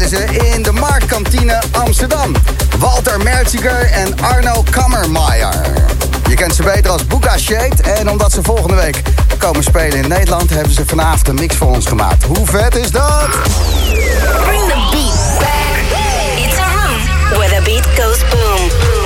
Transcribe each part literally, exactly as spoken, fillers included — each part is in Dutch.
spelen ze in de Marktkantine Amsterdam. Walter Merziger en Arno Kammermaier. Je kent ze beter als Buka Shade. En omdat ze volgende week komen spelen in Nederland, hebben ze vanavond een mix voor ons gemaakt. Hoe vet is dat? Bring the beat back. It's a room where the beat goes boom.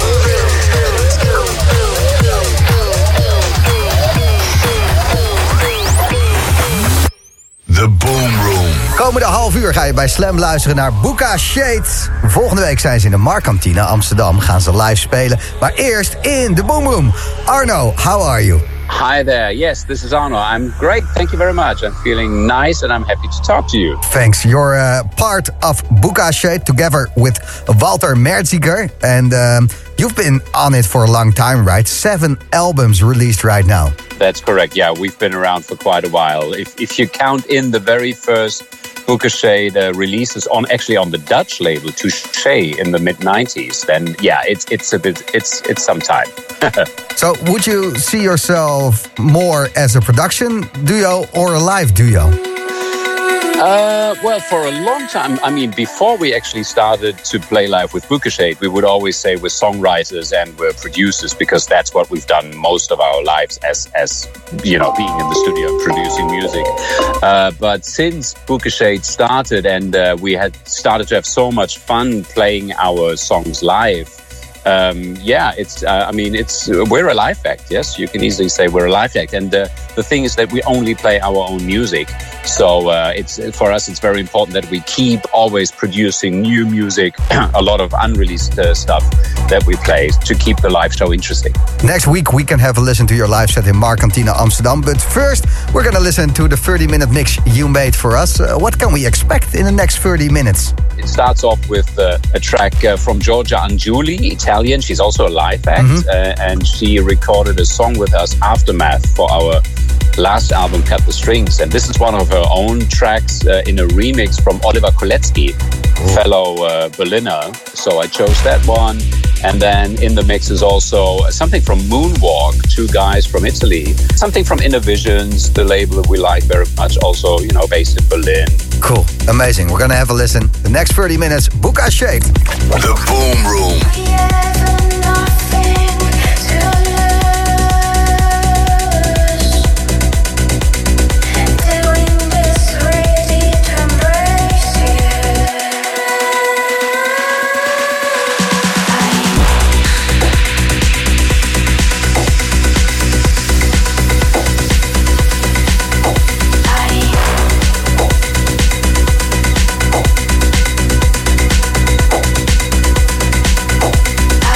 The Boom Room. Komende half uur ga je bij Slam luisteren naar Buka Shade. Volgende week zijn ze in de Marktkantine Amsterdam. Gaan ze live spelen. Maar eerst in de Boom Room. Arno, how are you? Hi there. Yes, this is Arno. I'm great. Thank you very much. I'm feeling nice and I'm happy to talk to you. Thanks. You're uh, part of Buka Shade together with Walter Merziger. And um, you've been on it for a long time, right? Seven albums released right now. That's correct. Yeah, we've been around for quite a while. If if you count in the very first Buka Shade uh, releases on actually on the Dutch label Touché in the mid nineties, then yeah, it's it's a bit it's it's some time. So would you see yourself more as a production duo or a live duo? Uh, well, for a long time, I mean, before we actually started to play live with Buka Shade, we would always say we're songwriters and we're producers because that's what we've done most of our lives as, as you know, being in the studio and producing music. Uh, but since Buka Shade started and uh, we had started to have so much fun playing our songs live, Um, yeah, it's. Uh, I mean, it's. Uh, we're a live act. Yes, you can easily say we're a live act. And uh, the thing is that we only play our own music. So uh, it's for us. It's very important that we keep always producing new music, a lot of unreleased uh, stuff that we play to keep the live show interesting. Next week we can have a listen to your live set in Marktkantine Amsterdam. But first, we're gonna listen to the thirty-minute mix you made for us. Uh, what can we expect in the next thirty minutes? It starts off with uh, a track uh, from Giorgia Angiuli, Italian. She's also a live act, mm-hmm. uh, and she recorded a song with us, Aftermath, for our last album, Cut the Strings. And this is one of her own tracks uh, in a remix from Oliver Kolecki, oh. fellow uh, Berliner. So I chose that one. And then in the mix is also something from Moonwalk, two guys from Italy. Something from Inner Visions, the label that we like very much, also, you know, based in Berlin. Cool. Amazing. We're going to have a listen. The next thirty minutes, Buka Shade. The Boom Room. I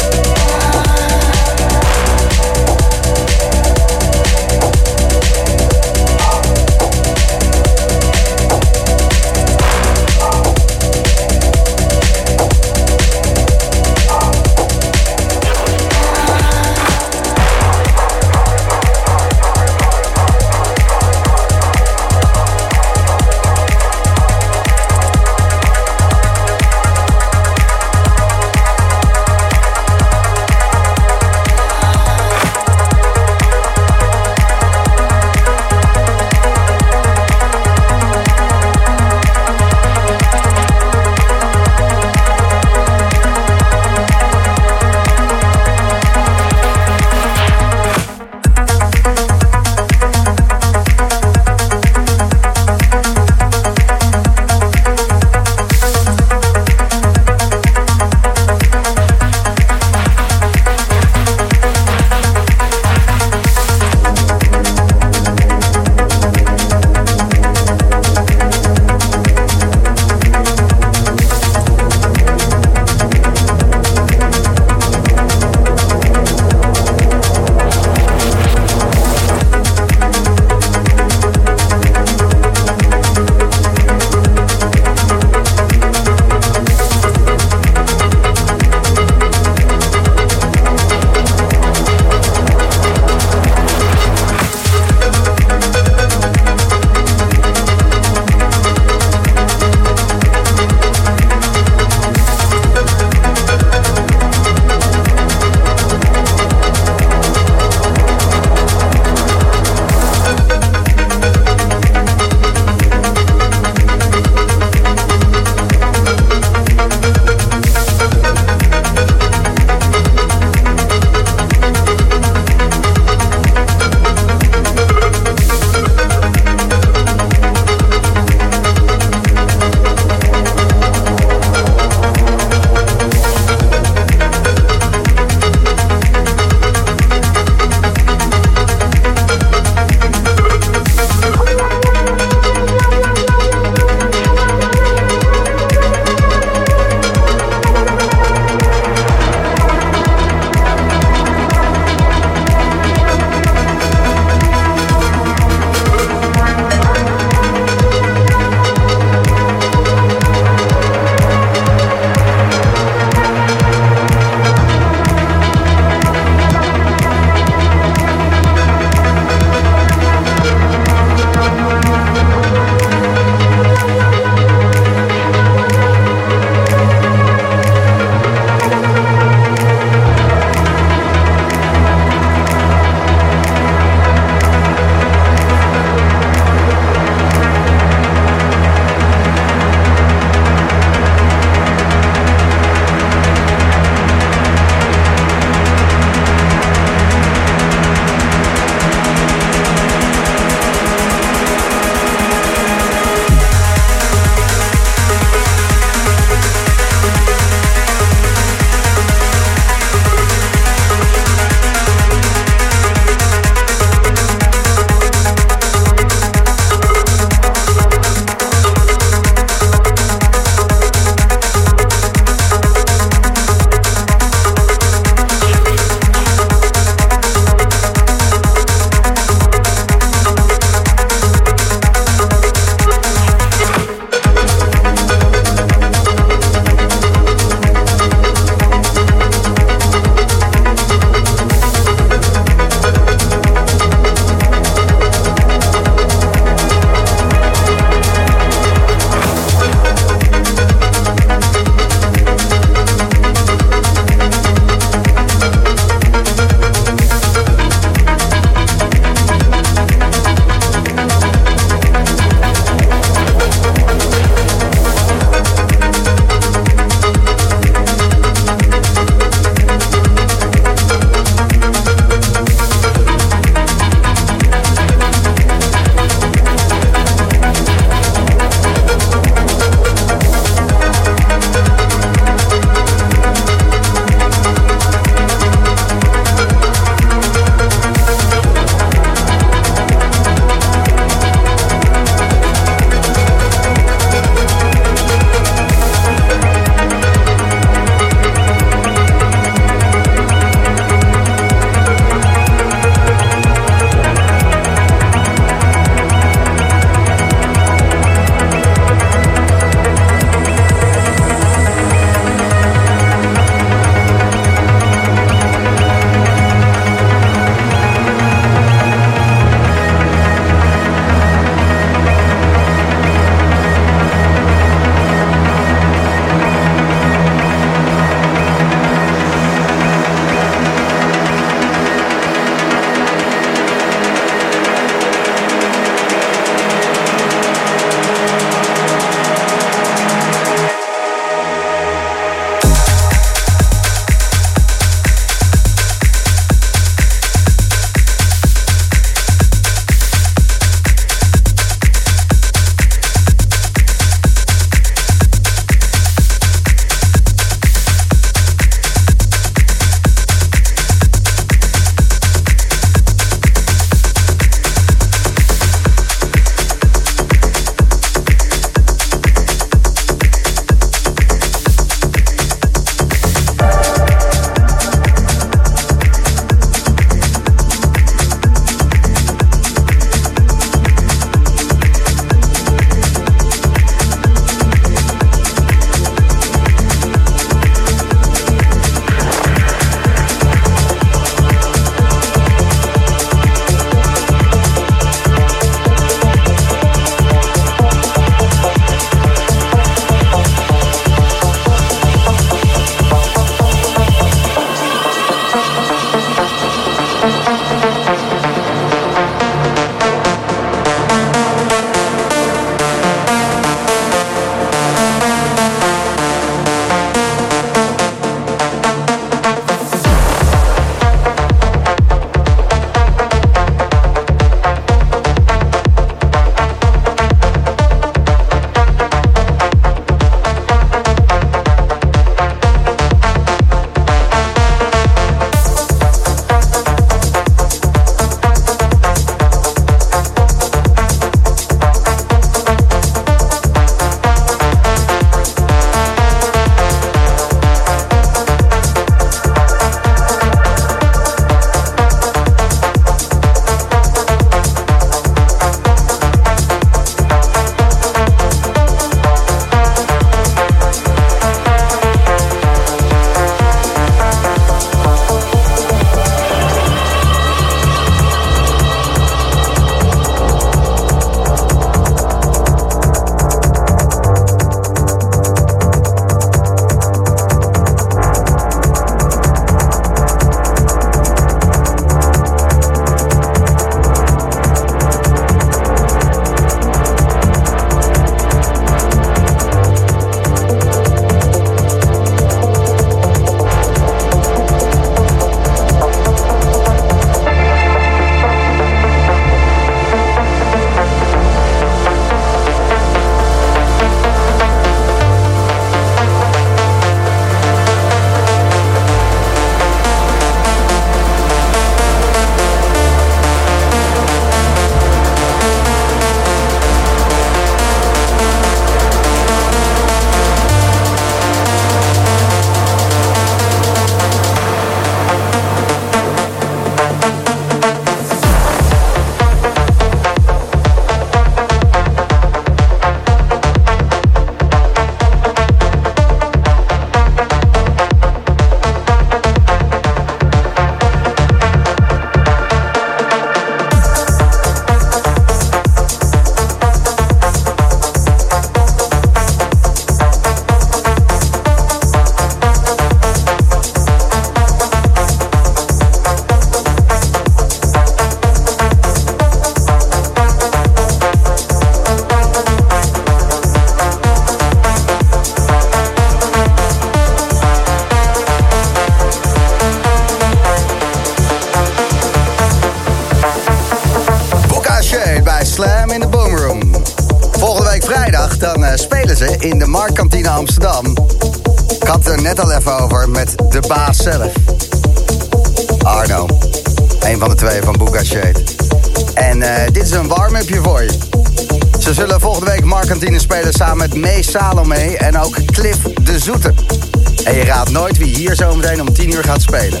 Slam in de Boomroom. Volgende week vrijdag dan uh, spelen ze in de Marktkantine Amsterdam. Ik had het er net al even over met de baas zelf. Arno. Een van de twee van Buka Shade. En uh, dit is een warm-upje voor je. Ze zullen volgende week Marktkantine spelen samen met May Salome en ook Cliff de Zoete. En je raadt nooit wie hier zometeen om tien uur gaat spelen.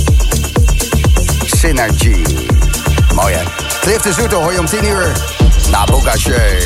Synergy. Mooi hè? Cliff de Zoete hoor je om tien uur na Buka Shade.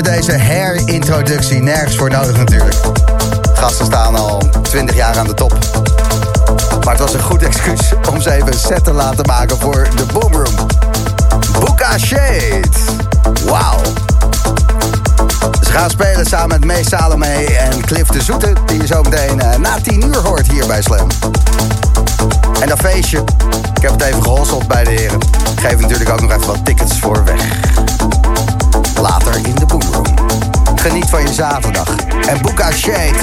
even deze herintroductie. Nergens voor nodig natuurlijk. Gasten staan al twintig jaar aan de top. Maar het was een goed excuus om ze even een set te laten maken voor de Boomroom. Buka Shade. Wauw. Ze gaan spelen samen met May Salome en Cliff de Zoete, die je zo meteen uh, na tien uur hoort hier bij Slam. En dat feestje, ik heb het even gehosseld bij de heren. Ik geef natuurlijk ook nog even wat tickets voor weg. Later in de Boomroom. Geniet van je zaterdag. En Buka Shade.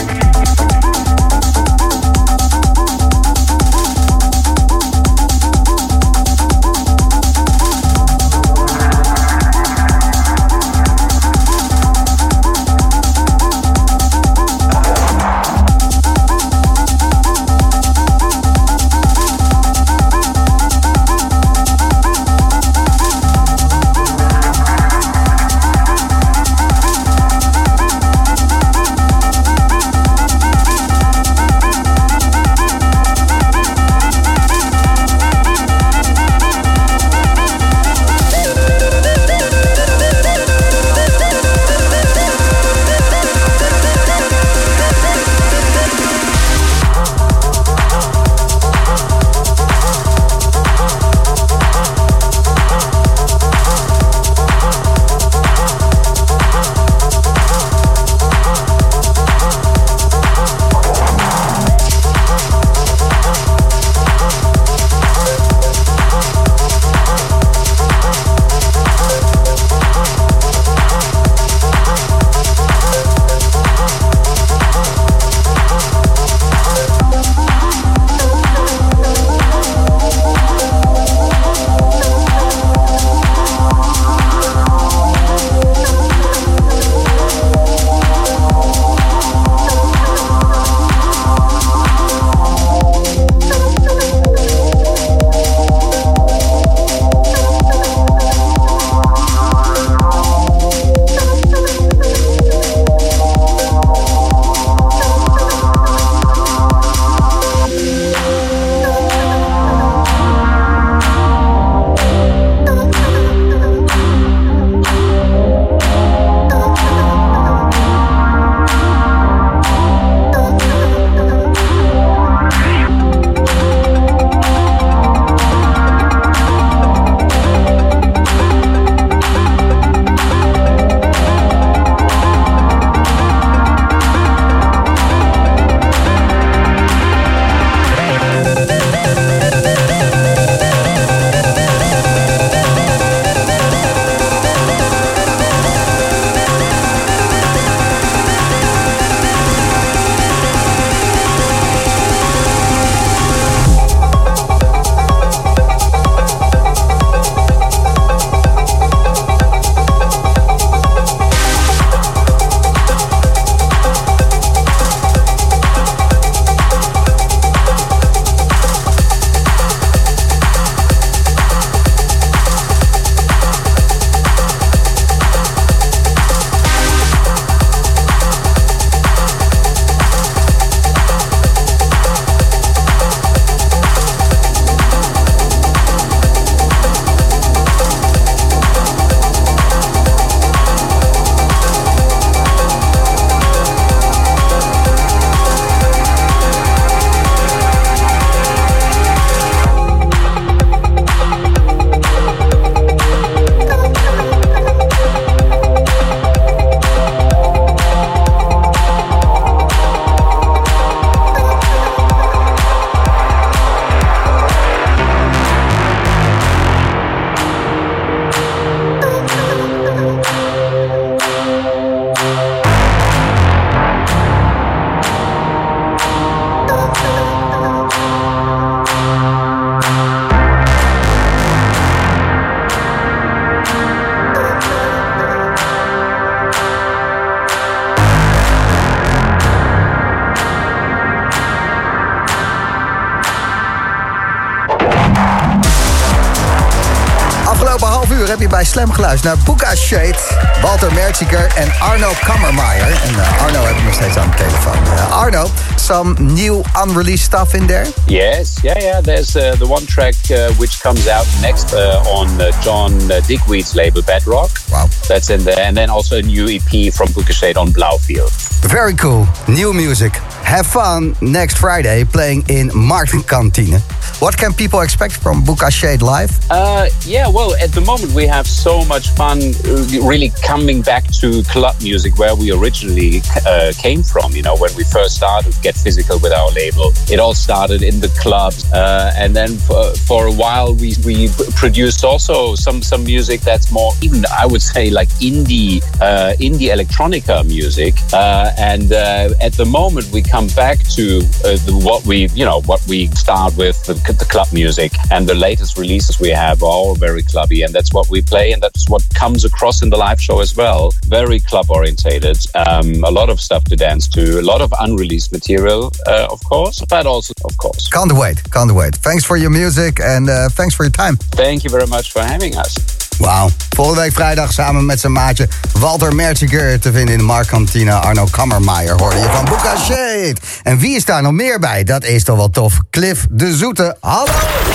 Afgelopen half uur heb je bij Slam geluisterd naar Buka Shade, Walter Merziger en Arno Kammermeijer. En uh, Arno heb ik nog steeds aan de telefoon. Uh, Arno, some new unreleased stuff in there? Yes, yeah, yeah. There's uh, the one track uh, which comes out next uh, on uh, John uh, Digweed's label Bedrock. Wow. That's in there. And then also a new E P from Buka Shade on Blaufield. Very cool. New music. Have fun next Friday playing in Marktkantine. What can people expect from Buka Shade live? Uh, yeah, well, at the moment we have so much fun uh, really coming back to club music where we originally uh, came from. You know, when we first started Get Physical with our label, it all started in the clubs. Uh, and then for, for a while we, we produced also some, some music that's more, even I would say like indie, uh, indie electronica music. Uh, and uh, at the moment we come back to uh, the, what we, you know, what we start with, the, the club music, and the latest releases we have are all very clubby, and that's what we play, and that's what comes across in the live show as well. Very club orientated, um, a lot of stuff to dance to, a lot of unreleased material, uh, of course, but also, of course. Can't wait, can't wait. Thanks for your music and uh, thanks for your time. Thank you very much for having us. Wauw. Volgende week vrijdag samen met zijn maatje Walter Merziger te vinden in de Marktkantine. Arno Kammermeijer hoorde je van Buka Shade. En wie is daar nog meer bij? Dat is toch wel tof. Cliff de Zoete. Hallo!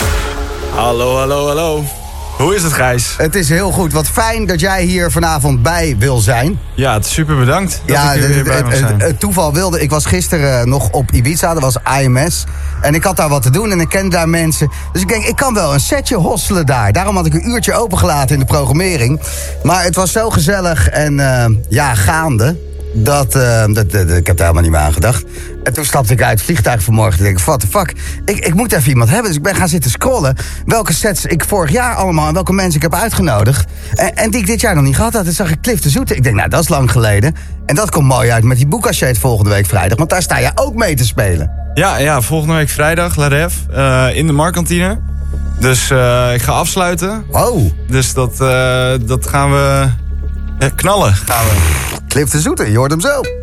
Hallo, hallo, hallo. Hoe is het, Gijs? Het is heel goed. Wat fijn dat jij hier vanavond bij wil zijn. Ja, het is super bedankt dat ja, ik hier weer bij het, mag zijn. Het, het toeval wilde... Ik was gisteren nog op Ibiza, dat was I M S. En ik had daar wat te doen en ik kende daar mensen. Dus ik denk, ik kan wel een setje hosselen daar. Daarom had ik een uurtje opengelaten in de programmering. Maar het was zo gezellig en uh, ja, gaande... Dat, uh, dat, dat, ik heb daar helemaal niet meer aan gedacht. En toen stapte ik uit het vliegtuig vanmorgen. En denk ik, what the fuck, ik, ik moet even iemand hebben. Dus ik ben gaan zitten scrollen. Welke sets ik vorig jaar allemaal en welke mensen ik heb uitgenodigd. En, en die ik dit jaar nog niet gehad had. Toen zag ik Cliff de Zoete. Ik denk, nou, dat is lang geleden. En dat komt mooi uit met die Buka Shade volgende week vrijdag. Want daar sta je ook mee te spelen. Ja, ja, volgende week vrijdag, La Ref, uh, in de Marktkantine. Dus uh, ik ga afsluiten. Wow. Dus dat, uh, dat gaan we uh, knallen. Gaan we. Cliff de Zoete, je hoort hem zo.